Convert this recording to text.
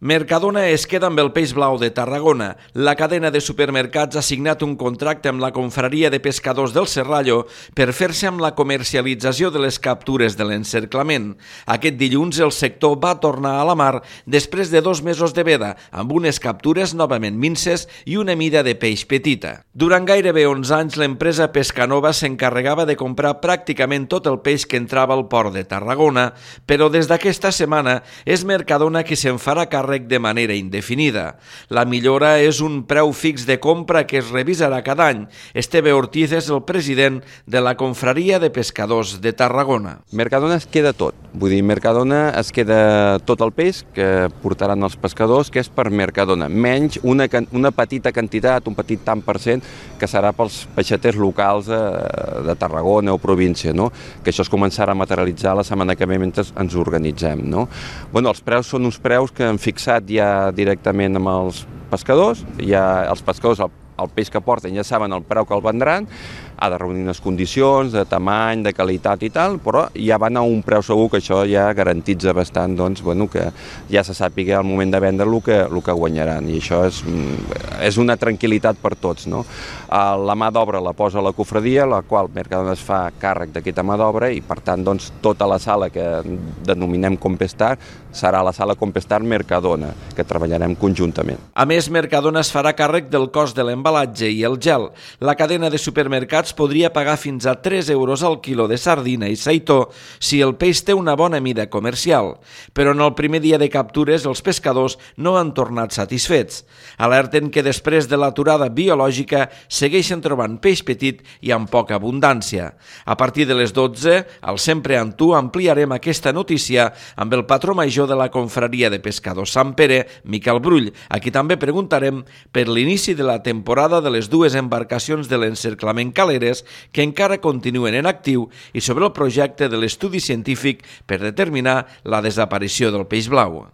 Mercadona es queda amb el peix blau de Tarragona. La cadena de supermercats ha signat un contracte amb la confraria de pescadors del Serrallo per fer-se amb la comercialització de les captures de l'encerclament. Aquest dilluns el sector va tornar a la mar després de 2 mesos de veda, amb unes captures novament minces i una mida de peix petita. Durant gairebé 11 anys l'empresa Pescanova s'encarregava de comprar pràcticament tot el peix que entrava al port de Tarragona, però des d'aquesta setmana és Mercadona qui se'n farà càrrec de manera indefinida. La millora és un preu fix de compra que es revisarà cada any. Esteve Ortiz és el president de la confraria de pescadors de Tarragona. Mercadona es queda tot. Vull dir, Mercadona es queda tot el peix que portaran els pescadors, que és per Mercadona, menys una petita quantitat, un petit tant per cent, que serà pels peixaters locals de Tarragona o província, no? Que això es començarà a materialitzar la setmana que ve mentre ens organitzem, no? Bueno, els preus són uns preus que han fixat ja directament amb els pescadors, ja els pescadors el peix que porten ja saben el preu que el vendran, ha de reunir unes condicions de tamany, de qualitat i tal, però ja van a un preu segur, que això ja garantitza bastant, doncs, bueno, que ja se sàpiga al moment de vendre el que guanyaran, i això és una tranquil·litat per tots, no? La mà d'obra la posa la cofradia, la qual Mercadona es fa càrrec d'aquesta mà d'obra, i per tant, doncs, tota la sala que denominem Compestar serà la sala Compestar Mercadona, que treballarem conjuntament. A més, Mercadona es farà càrrec del cost de l'embalatge i el gel. La cadena de supermercats podria pagar fins a 3 euros al quilo de sardina i seitó si el peix té una bona mida comercial. Però en el primer dia de captures els pescadors no han tornat satisfets. Alerten que després de l'aturada biològica segueixen trobant peix petit i amb poca abundància. A partir de les 12, al Sempre amb tu, ampliarem aquesta notícia amb el patró major de la confraria de pescadors Sant Pere, Miquel Brull, a qui també preguntarem per l'inici de la temporada de les 2 embarcacions de l'encerclament Caleres que encara continuen en actiu i sobre el projecte de l'estudi científic per determinar la desaparició del peix blau.